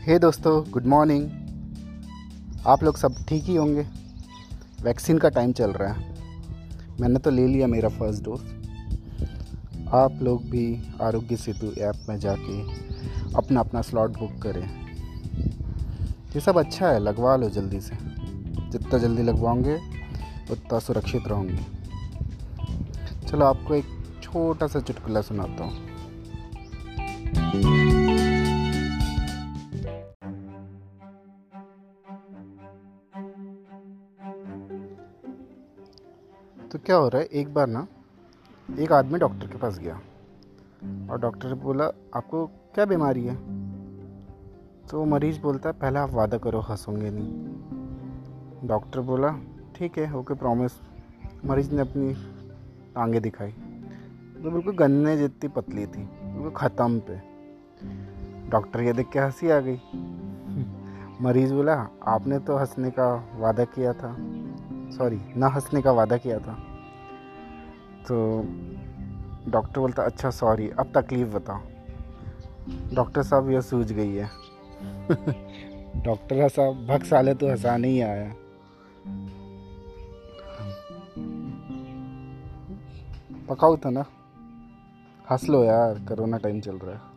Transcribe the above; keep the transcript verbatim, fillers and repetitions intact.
हे दोस्तों, good morning. आप लोग सब ठीक ही होंगे। वैक्सीन का टाइम चल रहा है। मैंने तो ले लिया मेरा फर्स्ट डोज। आप लोग भी आरोग्य सेतु ऐप में जाके अपना अपना स्लॉट बुक करें। ये सब अच्छा है, लगवा लो जल्दी से। जितना जल्दी लगवाओगे उतना सुरक्षित रहोगे। चलो आपको एक छोटा सा चुटकुला सुनाता हूँ। तो क्या हो रहा है, एक बार ना एक आदमी डॉक्टर के पास गया और डॉक्टर ने बोला, आपको क्या बीमारी है? तो मरीज बोलता है, पहले आप वादा करो हंसोगे नहीं। डॉक्टर बोला, ठीक है, ओके, प्रॉमिस। मरीज ने अपनी टांगे दिखाई, तो बिल्कुल गन्ने जितनी पतली थी, बिल्कुल ख़त्म पे। डॉक्टर ये देख के हंसी आ गई। मरीज बोला, आपने तो हंसने का वादा किया था, सॉरी ना हंसने का वादा किया था। तो डॉक्टर बोलता, अच्छा सॉरी, अब तकलीफ़ बताओ। डॉक्टर साहब यह सूझ गई है। डॉक्टर साहब, भग साले तो हंसाने ही आया। पकाऊ था ना, हंस लो यार, कोरोना टाइम चल रहा है।